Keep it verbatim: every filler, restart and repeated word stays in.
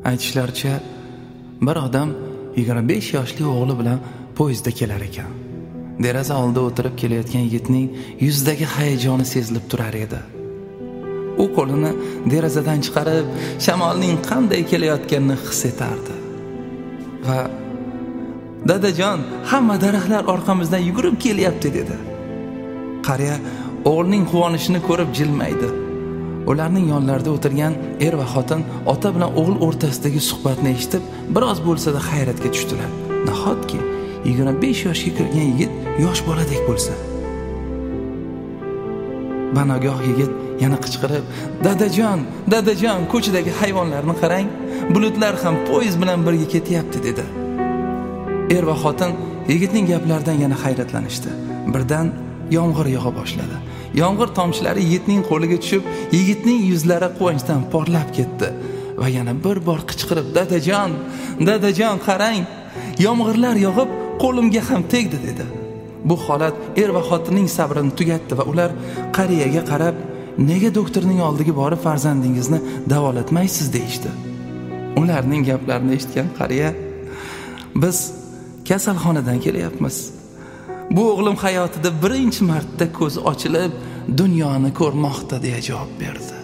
Aytishlaricha, bir odam yigirma besh yoshli o'g'li bilan poyezdda kelar ekan. Deraza oldida o'tirib kelayotgan yigitning yuzidagi hayajoni sezilib turar edi. U qo'lini derazadan chiqarib, shamolning qanday kelayotganini his etardi. Va "Dadajon, hamma daraxtlar orqamizdan yugurib kelyapti" dedi. Qariya o'g'lining quvonishini ko'rib jilmaydi. Ularning yonlarida o'tirgan er va xotin ota bilan o'g'il o'rtasidagi suhbatni eshitib, biroz bo'lsa-da hayratga tushdilar. Nahotki yigirma besh yoshga kirgan yigit yosh boladek bo'lsa. Banogoh yigit yana qichqirib, "Dadajon, dadajon, ko'chadagi hayvonlarni qarang, bulutlar ham poyezd bilan birga ketyapti" dedi. Er va xotin yigitning gaplaridan yana hayratlanishdi. Birdan yomg'ir yog'a boshladi. Yomg'ir tomchilari yigitning qo'liga tushib, yigitning yuzlari quvonchdan porlab ketdi va yana bir bor qichqirib, "Dadajon, dadajon, qarang, yomg'irlar yog'ib, qo'limga ham tegdi" dedi. Bu holat er va xotinning sabrini tugatdi va ular qariyaga qarab, "Nega doktorning oldiga borib farzandingizni davolatmaysiz?" deyishdi. Ularning gaplarini eshitgan qariya, "Biz kasalxonadan kelyapmiz. Bu o'g'lim hayotida birinchi marta ko'zi ochilib, dunyoni ko'rmoqda" deya javob berdi.